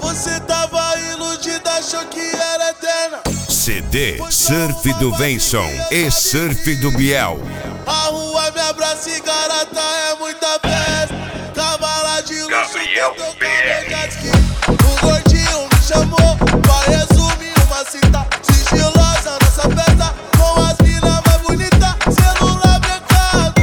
Você tava iludida, achou que era eterna. CD Surf do Venson e Surf do Biel. A rua me abraça e garota é muita festa. Cavala de luxo, Gabriel BR. O gordinho me chamou pra resumir uma cita sigilosa nessa festa. Com as minas mais bonitas, celular brancado,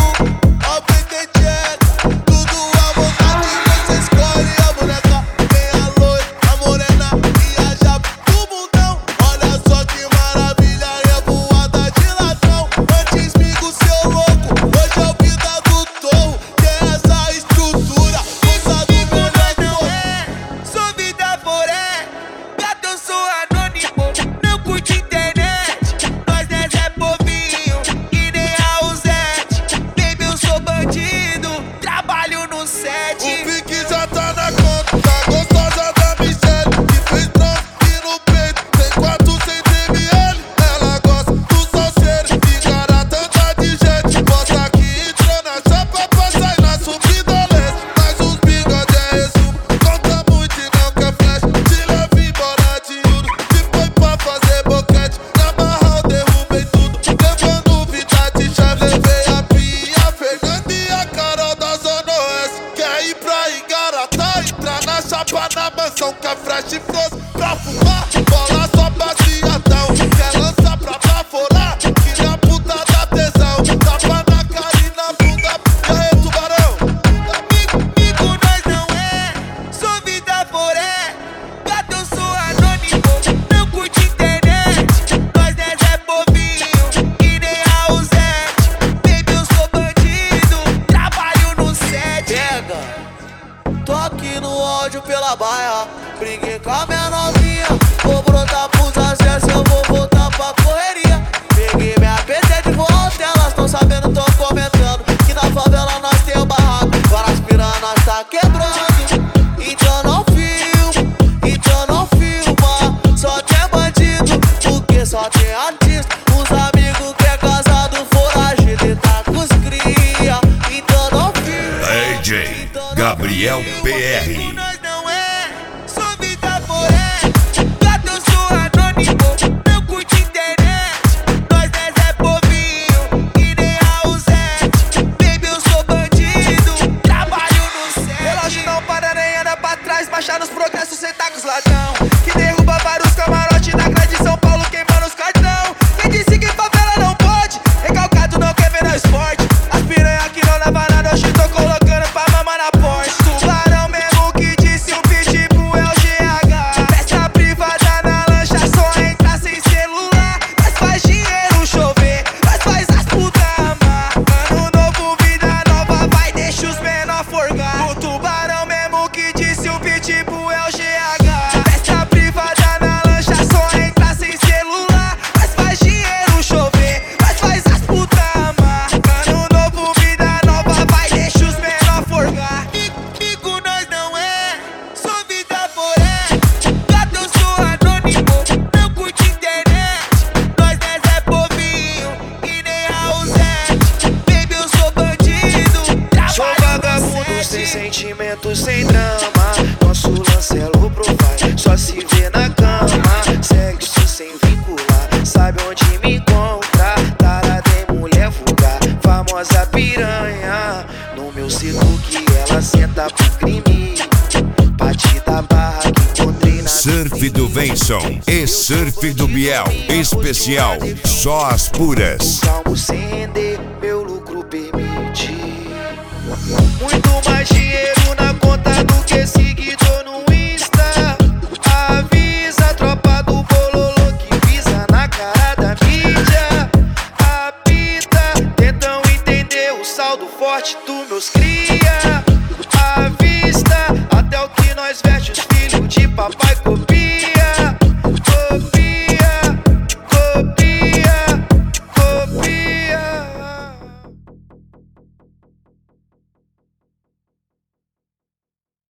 ó PT check, tudo à vontade, você escolhe a boneca. Tem a loira, a morena e a japa do bundão. Olha só que maravilha, revoada de ladrão. Antes migo seu louco, hoje é o vida do torro. Tem essa estrutura, força do meu neto. Sou vida foré, gato eu sou anônimo. Não curte internet, nós é povinho e nem a Uzete. Baby eu sou bandido, trabalho no set. O pique já tá na conta, gostosa da Michelle, que fez trans e no peito tem 400 ml. Ela gosta do salseiro, encara tanta de gente. Mostra que entrou na chapa pra sair na subida leste. Mas os bigode é resumo, conta muito e não quer flash. Te leva embora de Uno, que foi pra fazer boquete. Na barra eu derrubei tudo, levando vida de chefe. Levei a Pia, a Fernanda e a Carol da Zona Oeste. Quer ir pra Igarapá, entrar na chapa na mansão que é fresh e froze pra fumar. Bola só baseadão, quer lançar pra baforar, que na puta da tesão. Tapa na cara e na bunda, e aí tubarão? Amigo nós não é, sou vida foré, gato eu sou anônimo. Não curte internet, nós é povinho e nem a Uzete. Baby eu sou bandido, trabalho no set. Pega, tô aqui no áudio pela baia, briguei com a minha novinha. Vou brotar pros acessos, eu vou voltar pra correria. Peguei minha PT de volta, elas tão sabendo, tão comentando que na favela nós tem o barraco, várias piranhas nós tá quebrando. Então não filma, então não filma, só tem bandido, porque só tem artista. Os amigos que é casado, foragido e tá com os cria. Então não filma, DJ Gabriel BR. Nós não é, sou vida foré, gato eu sou anônimo. Não curte internet, nós é povinho e nem a Uzete. Baby eu sou bandido, trabalho no set. Relógio não para nem anda pra trás, baixar nos progressos, cê tá com os ladrão. Que derruba vários camarotes na grade de São Paulo, queimando os cartão. Quem disse que favela não pode, recalcado não quer ver nós forte. As piranha que não leva nada, hoje tô colocando pra mamar na porta. Tubarão mesmo que disse o pitbull é o GH. Festa privada na lancha, só entra sem celular. Nós faz dinheiro chover, nós faz as putas amar. Ano novo, vida nova, vai deixa os menor forgar. O tubarão mesmo que disse o pitbull é o GH. Festa privada na lancha, só entra sem celular. Nós faz dinheiro chover, nós faz as putas amar. Ano novo, vida nova, vai deixa os menor forgar. Amigo nós não é, sou vida foré, gato eu sou anônimo. Não curte internet, nós é povinho e nem a Uzete. Baby eu sou bandido, Sou trabalho no vagabundo sem set. sentimento, sem drama. Nosso lance é low profile, só se vê na cama. Sexo sem vincular, sabe onde me encontrar. Tarada em mulher vulgar, famosa piranha. No meu setor que ela senta pro crime. Bate da barra que encontrei na Surf do Venson e Surf do Biel. Especial, só as puras. calmo sem render, meu lucro permite. Muito mais dinheiro na conta do que seguidor no Insta. Avisa a tropa do bololô que pisa na cara da mídia. Apita, tentam entender o saldo forte dos meus cria.